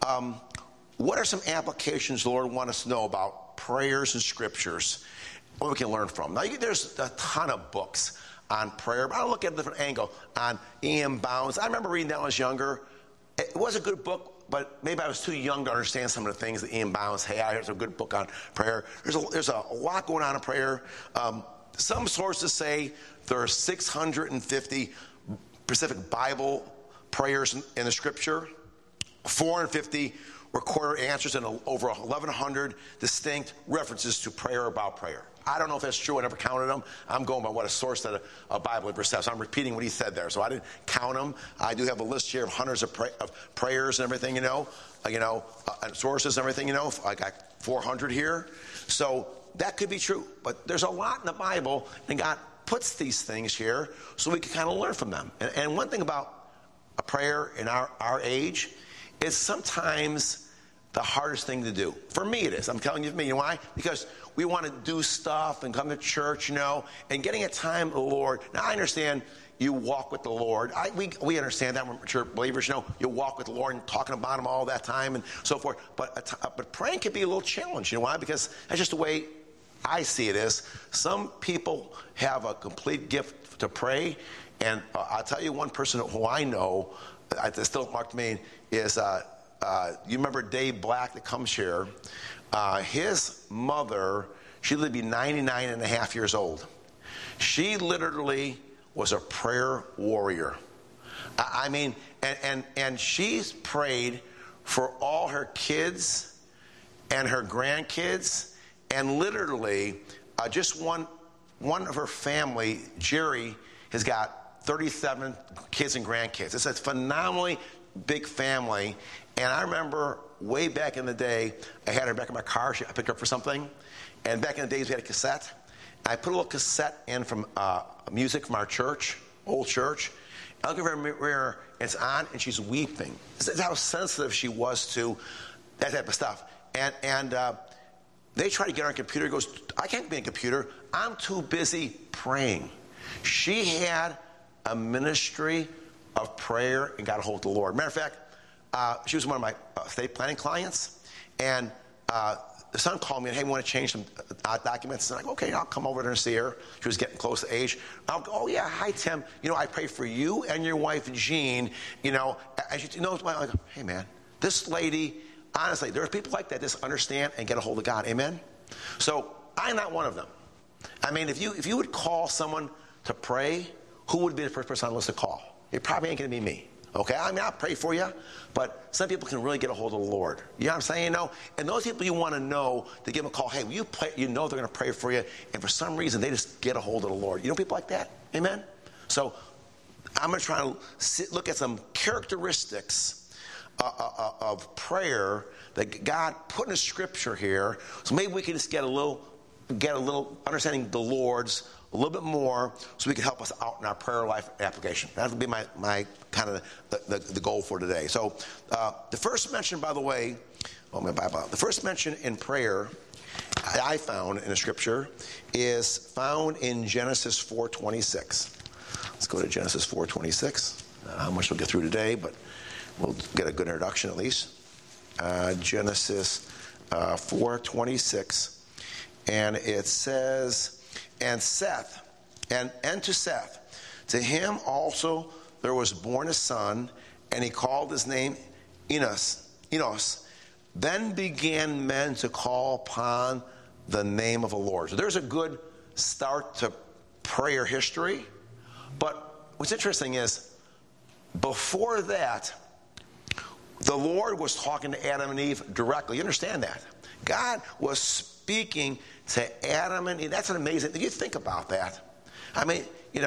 what are some applications the Lord wants us to know about prayers and scriptures, what we can learn from? Now, there's a ton of books on prayer, but I'll look at a different angle on E.M. Bounds. I remember reading that when I was younger. It was a good book, but maybe I was too young to understand some of the things that E.M. Bounds had. Here's a good book on prayer. There's a lot going on in prayer. Some sources say there are 650 specific Bible prayers in the Scripture, 450 recorded answers, and over 1,100 distinct references to prayer about prayer. I don't know if that's true. I never counted them. I'm going by what a source that a Bible ever says. So I'm repeating what he said there. So I didn't count them. I do have a list here of hundreds of prayers and everything, and sources and everything, I got 400 here. So that could be true. But there's a lot in the Bible, and God puts these things here so we can kind of learn from them. And one thing about a prayer in our age is sometimes the hardest thing to do. For me it is. I'm telling you, me. You know why? Because we want to do stuff and come to church, and getting a time with the Lord. Now, I understand you walk with the Lord. We understand that. We're mature believers, you walk with the Lord and talking about Him all that time and so forth. But praying can be a little challenge. You know why? Because that's just the way I see it is. Some people have a complete gift to pray. And I'll tell you one person who I know that still marked me is, you remember Dave Black that comes here. His mother, she lived to be 99 and a half years old. She literally was a prayer warrior. I mean, and she's prayed for all her kids and her grandkids, and literally just one of her family, Jerry, has got 37 kids and grandkids. It's a phenomenally big family. And I remember way back in the day, I had her back in my car. I picked her up for something. And back in the days, we had a cassette. And I put a little cassette in from music from our church, old church. I look at her mirror, and it's on, and she's weeping. This is how sensitive she was to that type of stuff. And they tried to get her on a computer. He goes, I can't be on a computer. I'm too busy praying. She had a ministry of prayer and got a hold of the Lord. Matter of fact, she was one of my estate planning clients, and the son called me and, hey, we want to change some documents. And I'm like, okay, I'll come over there and see her. She was getting close to age. I'll go, oh, yeah, hi, Tim. I pray for you and your wife, Jean. And she knows, like, hey, man, this lady, honestly, there are people like that just understand and get a hold of God. Amen? So I'm not one of them. I mean, if you would call someone to pray, who would be the first person on the list to call? It probably ain't going to be me. Okay, I mean, I'll pray for you, but some people can really get a hold of the Lord. You know what I'm saying? And those people you want to know to give them a call. Hey, will you pray? They're going to pray for you, and for some reason they just get a hold of the Lord. You know people like that? Amen? So I'm going to try to look at some characteristics of prayer that God put in the Scripture here. So maybe we can just get a little understanding the Lord's a little bit more, so we can help us out in our prayer life application. That would be my kind of the goal for today. So the first mention, by the way, the first mention in prayer I found in the Scripture is found in Genesis 4:26. Let's go to Genesis 4:26. How much we'll get through today, but we'll get a good introduction at least. Genesis 4:26, and it says, and to Seth, to him also there was born a son, and he called his name Enos. Then began men to call upon the name of the Lord. So there's a good start to prayer history. But what's interesting is, before that, the Lord was talking to Adam and Eve directly. You understand that? God was speaking to Adam and Eve. That's an amazing thing. You think about that. I mean,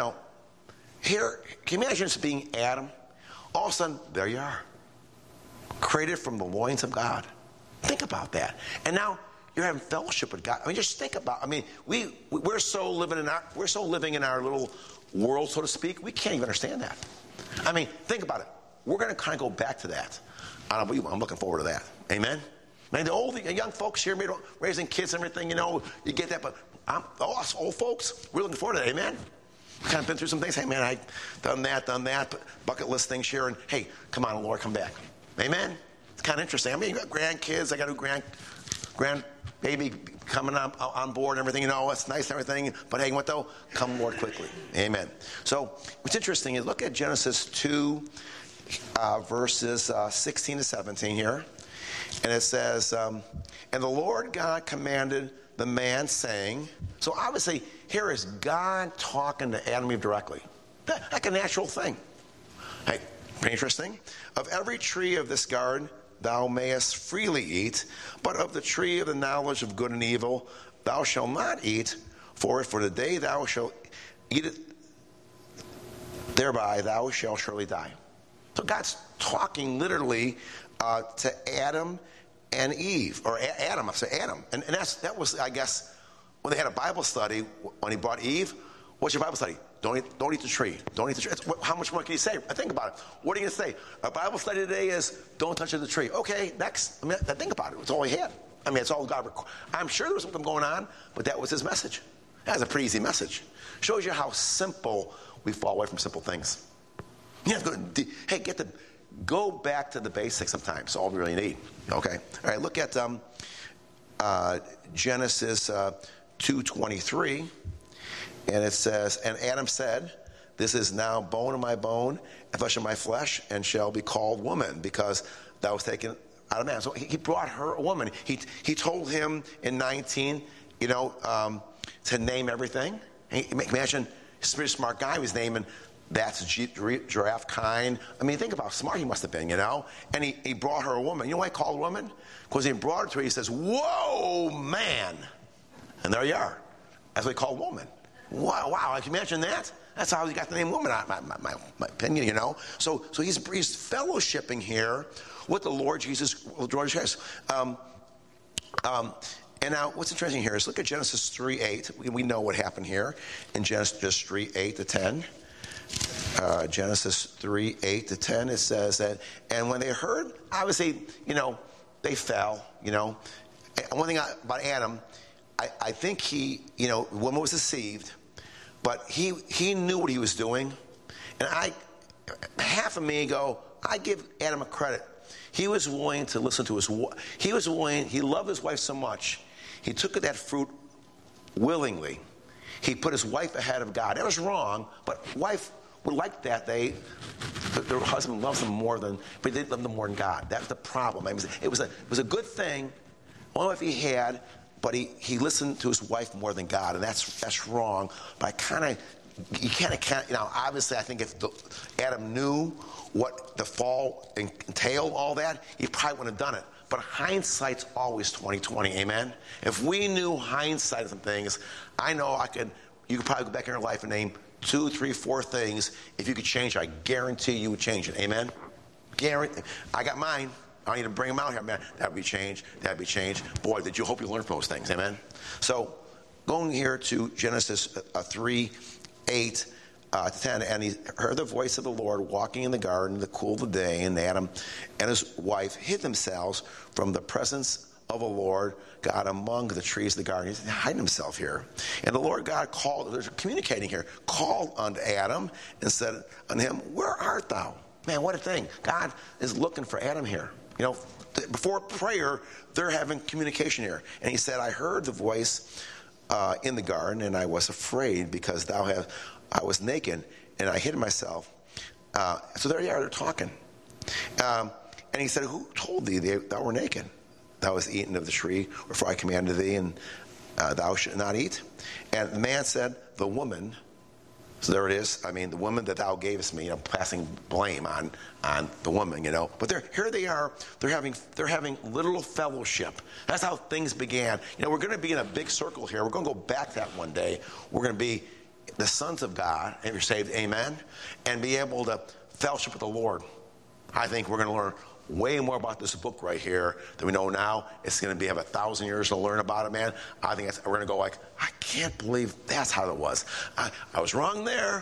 here, can you imagine this being Adam? All of a sudden, there you are. Created from the loins of God. Think about that. And now you're having fellowship with God. I mean, just think about, we're so living in our little world, so to speak, we can't even understand that. I mean, think about it. We're going to kind of go back to that. I'm looking forward to that. Amen? Man, the young folks here, raising kids and everything, you get that. But us old folks, we're looking forward to that. Amen? We've kind of been through some things. Hey, man, I've done that, bucket list things here. And, hey, come on, Lord, come back. Amen? It's kind of interesting. I mean, you got grandkids. I got a grandbaby coming on board and everything. You know, it's nice and everything. But hey, what though? Come, Lord, quickly. Amen. So what's interesting is look at Genesis 2, verses 16 to 17 here. And it says, and the Lord God commanded the man, saying, so obviously here is God talking to Adam and Eve directly. Like a natural thing. Hey, pretty interesting. Of every tree of this garden thou mayest freely eat, but of the tree of the knowledge of good and evil thou shalt not eat, for the day thou shalt eat it, thereby thou shalt surely die. So God's talking literally to Adam and Eve, or Adam, I say Adam. And that was, I guess, when they had a Bible study, when he brought Eve, what's your Bible study? Don't eat the tree. Don't eat the tree. How much more can you say? Think about it. What are you going to say? Our Bible study today is don't touch the tree. Okay, next. I mean, think about it. It's all he had. I mean, it's all God. I'm sure there was something going on, but that was his message. That's a pretty easy message. Shows you how simple we fall away from simple things. You have to go back to the basics sometimes. That's all we really need. Okay. All right. Look at Genesis 2:23. And it says, and Adam said, this is now bone of my bone and flesh of my flesh, and shall be called woman, because thou was taken out of man. So he brought her a woman. He told him in 19, to name everything. Imagine, he's a pretty smart guy. He was naming, that's giraffe kind. I mean, think about how smart he must have been, And he brought her a woman. You know why he called her a woman? Because he brought her to her, he says, whoa, man. And there you are. That's what he called woman. Wow, I can imagine that. That's how he got the name woman, my opinion, So he's fellowshipping here with the Lord Jesus Christ. And now what's interesting here is look at Genesis 3:8. We know what happened here in Genesis 3:8 to 10. Genesis 3:8 to 10, it says that, and when they heard, obviously, they fell, And one thing about Adam, I think the woman was deceived, but he knew what he was doing. And half of me I give Adam a credit. He was willing to listen to he loved his wife so much. He took that fruit willingly. He put his wife ahead of God. That was wrong, but wife would like that. Their husband loves them but they love them more than God. That's the problem. It was a good thing. Only if he had, but he listened to his wife more than God, and that's wrong. But you can't. Obviously, I think if Adam knew what the fall entailed, all that, he probably wouldn't have done it. But hindsight's always 20/20. Amen. If we knew hindsight of some things, I know you could probably go back in your life and name 2, 3, 4 things. If you could change it, I guarantee you would change it. Amen. Guarantee. I got mine. I need to bring them out here, man. That would be changed. That would be changed. Boy, did you hope you learned from those things. Amen. So, going here to Genesis 3:8 to 10, and he heard the voice of the Lord walking in the garden in the cool of the day, and Adam and his wife hid themselves from the presence of the Lord God among the trees of the garden. He's hiding himself here. And the Lord God called, there's communicating here, called unto Adam and said unto him, where art thou? Man, what a thing. God is looking for Adam here. Before prayer, they're having communication here. And he said, I heard the voice in the garden, and I was afraid because I was naked, and I hid myself. So there they are, they're talking. And he said, who told thee thou were naked? Thou hast eaten of the tree, wherefore I commanded thee, and thou shalt not eat. And the man said, the woman. So there it is. The woman that thou gavest me, passing blame on the woman, But here they are. They're having little fellowship. That's how things began. We're going to be in a big circle here. We're going to go back that one day. We're going to be the sons of God, if you're saved, amen, and be able to fellowship with the Lord. I think we're going to learn way more about this book right here than we know now. It's going to have 1,000 years to learn about it, man. I think we're going to go I can't believe that's how it was. I was wrong there.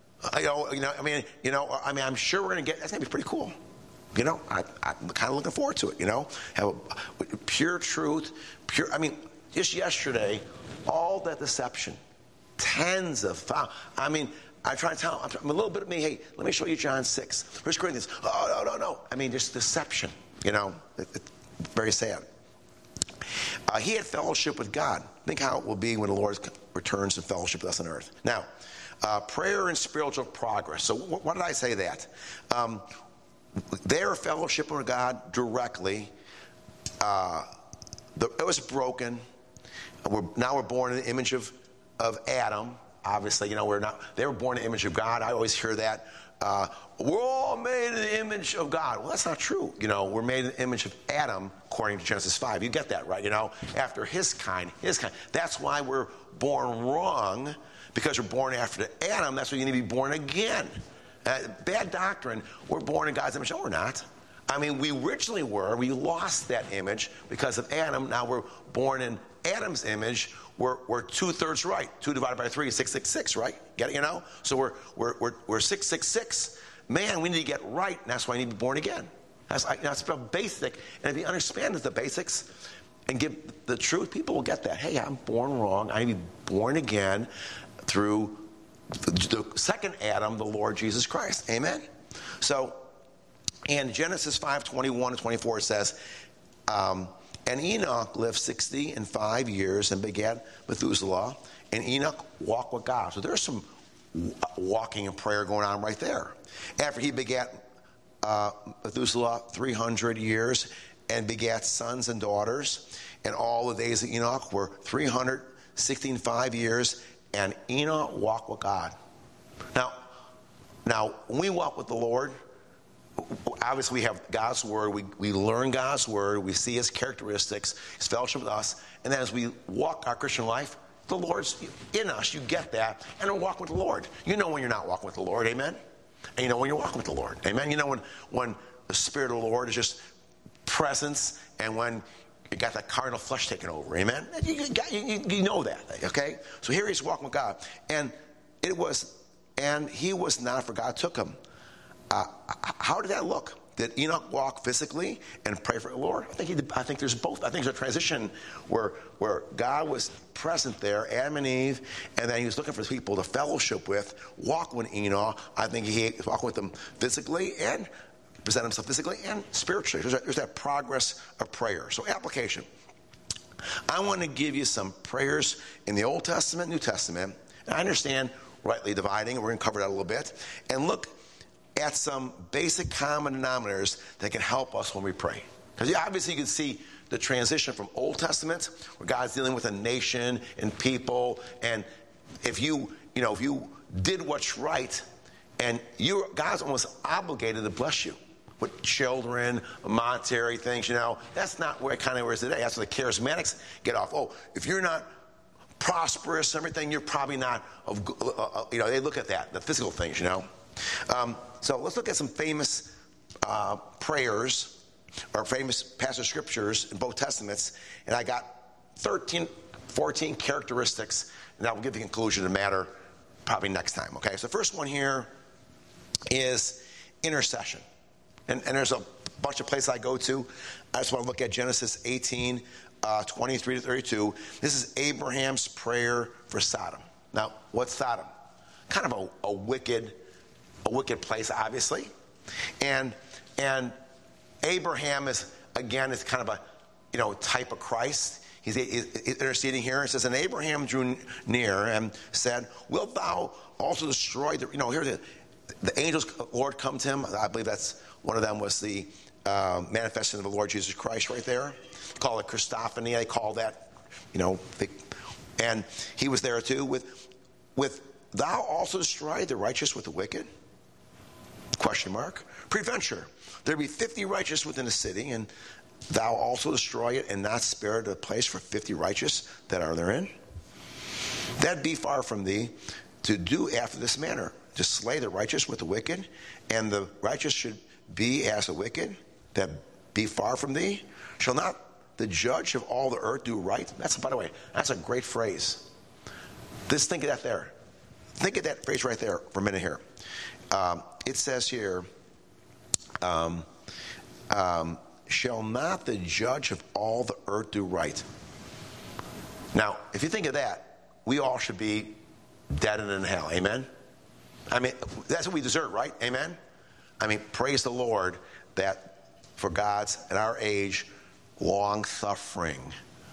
I'm sure we're going to that's going to be pretty cool. I'm kind of looking forward to it, Have a pure truth, just yesterday, all that deception, tens of thousands. I try to tell them, a little bit of me, hey, let me show you John 6. 1 Corinthians, oh, no. Just deception. It's very sad. He had fellowship with God. Think how it will be when the Lord returns to fellowship with us on earth. Now, prayer and spiritual progress. So why did I say that? Their fellowship with God directly, it was broken. Now we're born in the image of Adam. Obviously, they were born in the image of God. I always hear that. We're all made in the image of God. Well, that's not true. We're made in the image of Adam, according to Genesis 5. You get that, right? After his kind. That's why we're born wrong, because we're born after Adam. That's why you need to be born again. Bad doctrine. We're born in God's image. No, we're not. We originally were. We lost that image because of Adam. Now we're born in Adam's image. We're 2/3 right. 2 divided by 3 is 666, right? Get it? So we're 666. Man, we need to get right, and that's why I need to be born again. That's basic. And if you understand the basics and give the truth, people will get that. Hey, I'm born wrong. I need to be born again through the second Adam, the Lord Jesus Christ. Amen? So, in Genesis 5:21-24, it says, and Enoch lived 65 years and begat Methuselah, and Enoch walked with God. So there's some walking and prayer going on right there. After he begat Methuselah 300 years and begat sons and daughters, and all the days of Enoch were 365 years, and Enoch walked with God. Now, when we walk with the Lord, obviously we have God's word, we learn God's word, we see his characteristics, his fellowship with us, and then as we walk our Christian life, the Lord's in us. You get that, and we're walking with the Lord. You know when you're not walking with the Lord, amen? And you know when you're walking with the Lord, amen? You know when the Spirit of the Lord is just presence, and when you got that carnal flesh taking over, amen? You know that, okay? So here he's walking with God, and he was not, for God took him. How did that look? Did Enoch walk physically and pray for the Lord? I think he did. I think there's both. I think there's a transition where God was present there, Adam and Eve, and then he was looking for people to fellowship with, walk with Enoch. I think he walked with them physically and present himself physically and spiritually. There's that progress of prayer. So application. I want to give you some prayers in the Old Testament, New Testament, and I understand rightly dividing, and we're going to cover that a little bit, and look at some basic common denominators that can help us when we pray. Because obviously you can see the transition from Old Testament, where God's dealing with a nation and people, and if you did what's right, and God's almost obligated to bless you with children, monetary things, that's not where it is today. That's where the charismatics get off. Oh, if you're not prosperous, everything, you're probably not they look at that, the physical things, So let's look at some famous prayers or famous passage of scriptures in both testaments. And I got 14 characteristics, and I will give the conclusion of the matter probably next time. Okay, so the first one here is intercession. And there's a bunch of places I go to. I just want to look at Genesis 18, 23-32. This is Abraham's prayer for Sodom. Now, what's Sodom? Kind of a wicked place, obviously, and Abraham is kind of a type of Christ. He's interceding here. It says, and Abraham drew near and said, "Wilt thou also destroy the?" Here the angels, Lord, come to him. I believe that's one of them was the manifestation of the Lord Jesus Christ right there. They call it Christophany. They call that, and he was there too with thou also destroy the righteous with the wicked? Question mark. Preventure. There be 50 righteous within the city, and thou also destroy it, and not spare the place for 50 righteous that are therein. That be far from thee to do after this manner, to slay the righteous with the wicked, and the righteous should be as the wicked, that be far from thee. Shall not the judge of all the earth do right? By the way, that's a great phrase. Just think of that there. Think of that phrase right there for a minute here. It says here, shall not the judge of all the earth do right? Now, if you think of that, we all should be dead and in hell. Amen? That's what we deserve, right? Amen? Praise the Lord that for God's, in our age, long-suffering,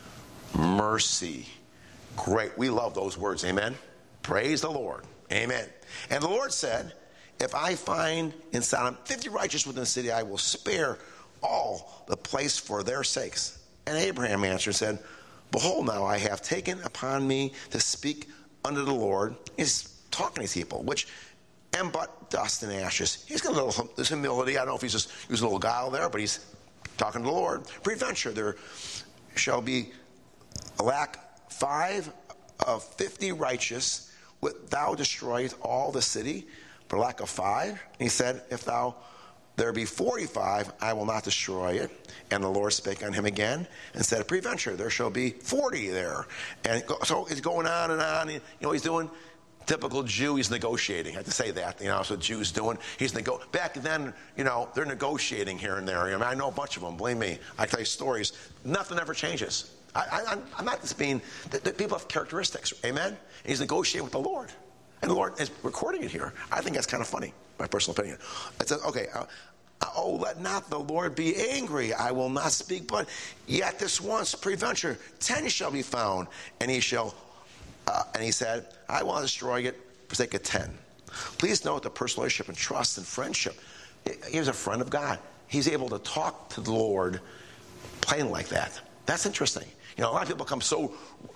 mercy, great. We love those words, amen? Praise the Lord, amen. And the Lord said, if I find in Sodom 50 righteous within the city, I will spare all the place for their sakes. And Abraham answered and said, behold, now I have taken upon me to speak unto the Lord. He's talking to these people, which am but dust and ashes. He's got a little this humility. I don't know if he's just using a little guile there, but he's talking to the Lord. Peradventure, there shall be lack 5 of 50 righteous, wilt thou destroy all the city for lack of 5? And he said, if there be 45, I will not destroy it. And the Lord spake unto him again and said, peradventure, there shall be 40 there. And so it's going on and on. He's doing typical Jew. He's negotiating. I have to say that. That's what Jews doing. Back then, they're negotiating here and there. I know a bunch of them. Believe me. I tell you stories. Nothing ever changes. I'm not just being. People have characteristics. Amen. And he's negotiating with the Lord, and the Lord is recording it here. I think that's kind of funny. My personal opinion. It says, okay. Oh, let not the Lord be angry. I will not speak, but yet this once, peradventure, 10 shall be found, and he shall. And he said, I will not destroy it for sake of 10. Please note the personal relationship and trust and friendship. He was a friend of God. He's able to talk to the Lord plain like that. That's interesting. A lot of people come so,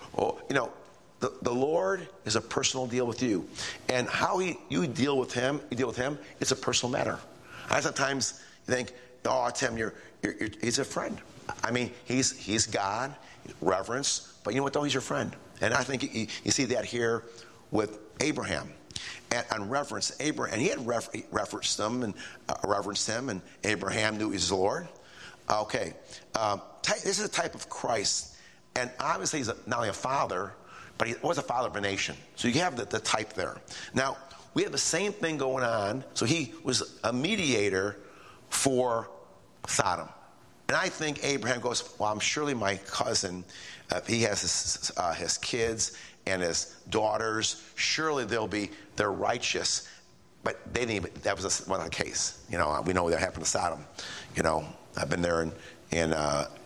the Lord is a personal deal with you. And how you deal with him, it's a personal matter. I sometimes think, oh, Tim, he's a friend. I mean, he's God, reverence, but you know what, though? He's your friend. And I think you see that here with Abraham. And reverence Abraham. And he had reverenced him, and Abraham knew he was the Lord. Okay. This is a type of Christ. And obviously he's not only a father, but he was a father of a nation. So you have the type there. Now, we have the same thing going on. So he was a mediator for Sodom. And I think Abraham goes, well, I'm surely my cousin, he has his kids and his daughters, surely they're righteous. But they didn't even, that was not the case. We know that happened to Sodom. I've been there in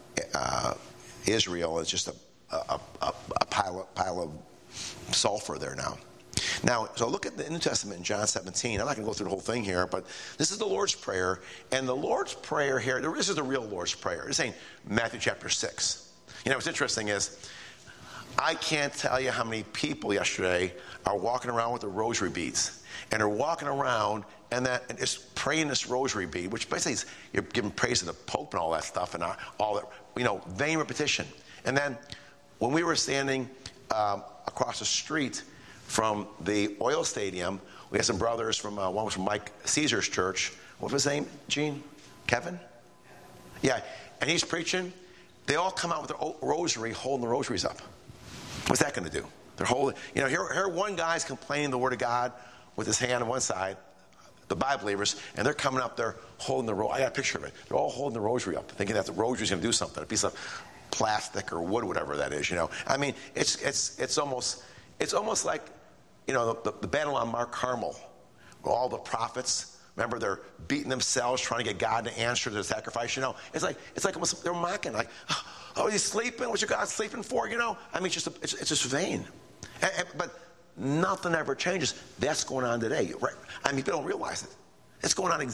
Israel. It's just a pile of sulfur there now. Now, so look at the New Testament in John 17. I'm not going to go through the whole thing here, but this is the Lord's Prayer. And the Lord's Prayer here, this is the real Lord's Prayer. It's saying Matthew chapter 6. What's interesting is, I can't tell you how many people yesterday are walking around with the rosary beads. And they're walking around and just praying this rosary bead, which basically is you're giving praise to the Pope and all that stuff and all that, vain repetition. And then when we were standing across the street from the oil stadium, we had some brothers from, one was from Mike Caesar's church. What was his name, Gene? Kevin? Yeah, and he's preaching. They all come out with their rosary, holding the rosaries up. What's that going to do? They're holding, here one guy's complaining the word of God with his hand on one side, the Bible believers, and they're coming up there holding the rosary. I got a picture of it. They're all holding the rosary up, thinking that the rosary's going to do something, a piece of plastic or wood, whatever that is, I mean, it's almost like, the battle on Mount Carmel, where all the prophets, remember, they're beating themselves, trying to get God to answer their sacrifice, It's like almost, they're mocking, like, oh, he's sleeping? What's your God sleeping for, I mean, it's just vain. But nothing ever changes. That's going on today, right? I mean, people don't realize it. It's going on,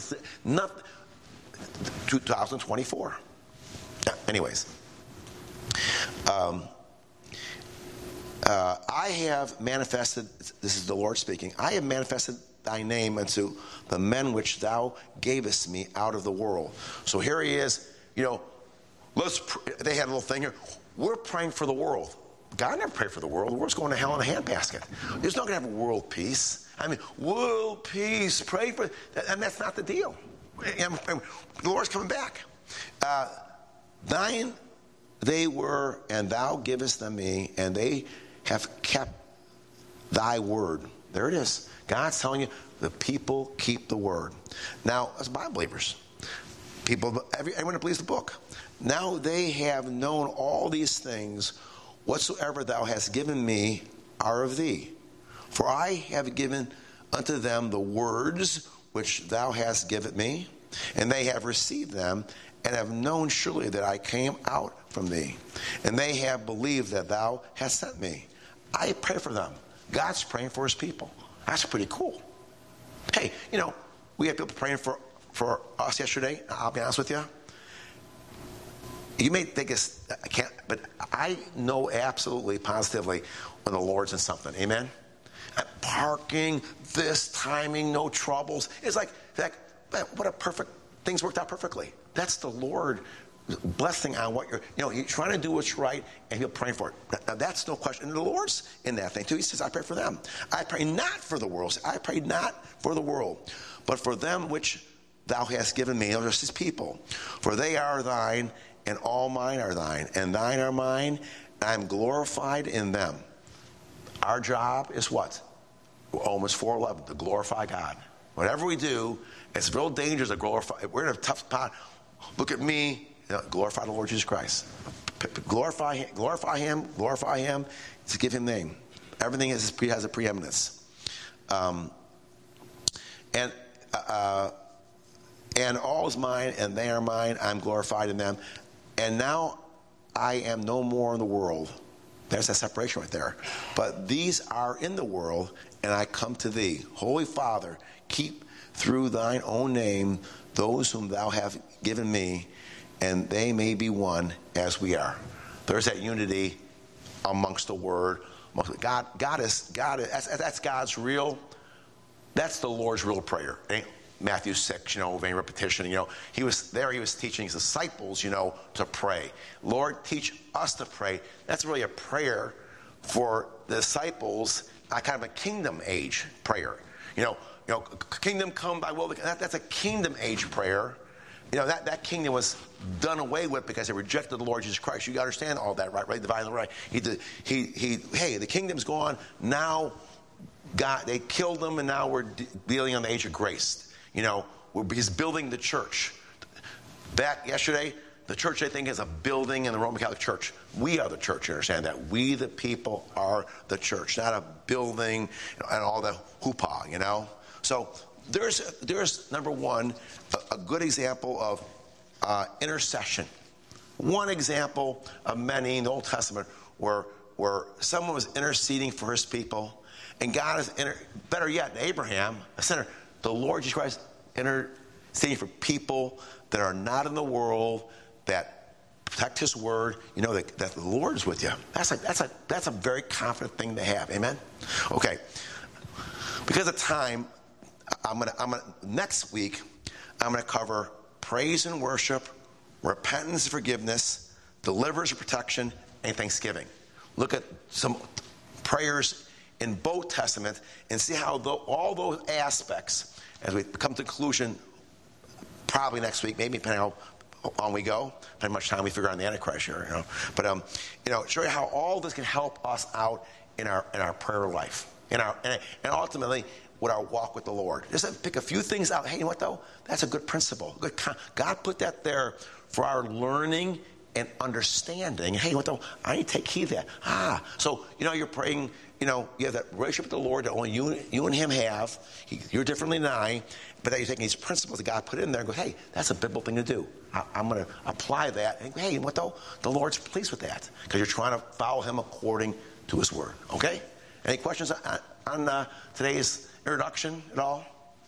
2024. Anyways. I have manifested, this is the Lord speaking, I have manifested thy name unto the men which thou gavest me out of the world. So here he is, they had a little thing here. We're praying for the world. God never prayed for the world. The world's going to hell in a handbasket. There's not going to have a world peace. I mean, world peace, pray for, and that's not the deal. And the Lord's coming back. Thine they were, and thou givest them me, and they have kept thy word. There it is. God's telling you, the people keep the word. Now, as Bible believers, everyone that believes the book, now they have known all these things, whatsoever thou hast given me are of thee. For I have given unto them the words which thou hast given me, and they have received them, and have known surely that I came out from thee. And they have believed that thou hast sent me. I pray for them. God's praying for his people. That's pretty cool. Hey, we had people praying for us yesterday. I'll be honest with you. You may think I can't, but I know absolutely, positively when the Lord's in something. Amen? Parking, this timing, no troubles. It's like what a perfect, things worked out perfectly. That's the Lord blessing on what you're trying to do what's right, and he'll pray for it. Now, that's no question. And the Lord's in that thing too. He says, I pray for them. I pray not for the world. I pray not for the world, but for them which thou hast given me. Those are his people. For they are thine, and all mine are thine, and thine are mine, and I'm glorified in them. Our job is what? Romans 4:11, to glorify God. Whatever we do, it's real dangerous to glorify. We're in a tough spot. Look at me. Glorify the Lord Jesus Christ. Glorify him. To give him name. Everything has a preeminence. And all is mine, and they are mine. I'm glorified in them. And now I am no more in the world. There's that separation right there. But these are in the world, and I come to thee. Holy Father, keep through thine own name those whom thou hast given me, and they may be one as we are. There's that unity amongst the word. God is that's God's real. That's the Lord's real prayer. Matthew 6, vain repetition. He was teaching his disciples, to pray. Lord, teach us to pray. That's really a prayer for the disciples, kind of a kingdom age prayer. Kingdom come, thy will. That's a kingdom age prayer. That kingdom was done away with because they rejected the Lord Jesus Christ. You understand all that, right? Divine right. The kingdom's gone. Now, God, they killed them, and now we're dealing on the age of grace. He's building the church. Back yesterday, the church, I think, is a building in the Roman Catholic Church. We are the church, you understand that? We, the people, are the church, not a building and all the hoopah, So there's number one, a good example of intercession. One example of many in the Old Testament where someone was interceding for his people, and God is, better yet, Abraham, a sinner, the Lord Jesus Christ interceding for people that are not in the world, that protect his word, that the Lord is with you. That's a very confident thing to have. Amen? Okay. Because of time, next week, I'm going to cover praise and worship, repentance and forgiveness, deliverance and protection, and thanksgiving. Look at some prayers in both Testaments and see how all those aspects, as we come to conclusion, probably next week, maybe depending on how long we go, depending how much time we figure out on the Antichrist here, But show you how all this can help us out in our prayer life, and ultimately with our walk with the Lord. Just pick a few things out. Hey, you know what though? That's a good principle. God put that there for our learning and understanding. Hey, you know what though? I need to take heed of that. So you're praying. You have that relationship with the Lord that only you and him have. You're differently than I, but that you're taking these principles that God put in there and go, hey, that's a biblical thing to do. I'm going to apply that. And hey, what though? The Lord's pleased with that because you're trying to follow him according to his word. Okay? Any questions on today's introduction at all?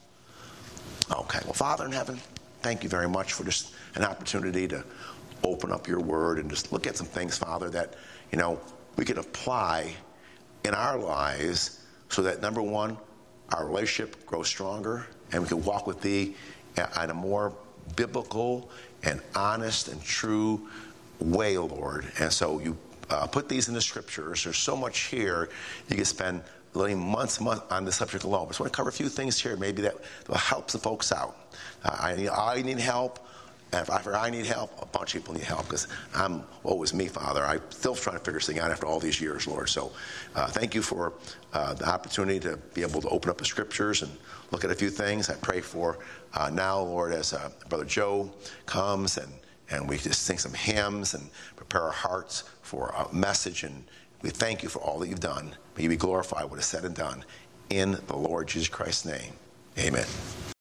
Okay. Well, Father in heaven, thank you very much for just an opportunity to open up your word and just look at some things, Father, that, we can apply in our lives so that, number one, our relationship grows stronger and we can walk with thee in a more biblical and honest and true way, Lord. And so you put these in the scriptures. There's so much here. You can spend months on this subject alone. But I just want to cover a few things here maybe that will help some folks out. I need help. And if I need help, a bunch of people need help because woe is me, Father. I'm still trying to figure this thing out after all these years, Lord. So thank you for the opportunity to be able to open up the scriptures and look at a few things. I pray for now, Lord, as Brother Joe comes and we just sing some hymns and prepare our hearts for a message. And we thank you for all that you've done. May you be glorified what is said and done in the Lord Jesus Christ's name. Amen.